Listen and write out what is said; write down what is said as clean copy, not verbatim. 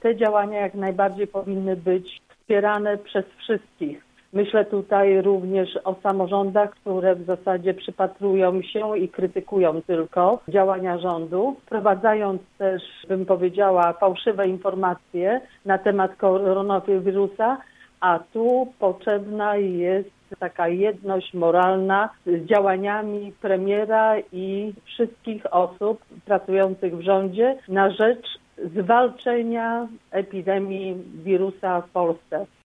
te działania jak najbardziej powinny być wspierane przez wszystkich. Myślę tutaj również o samorządach, które w zasadzie przypatrują się i krytykują tylko działania rządu, wprowadzając też, bym powiedziała, fałszywe informacje na temat koronawirusa, a tu potrzebna jest taka jedność moralna z działaniami premiera i wszystkich osób pracujących w rządzie na rzecz zwalczenia epidemii wirusa w Polsce.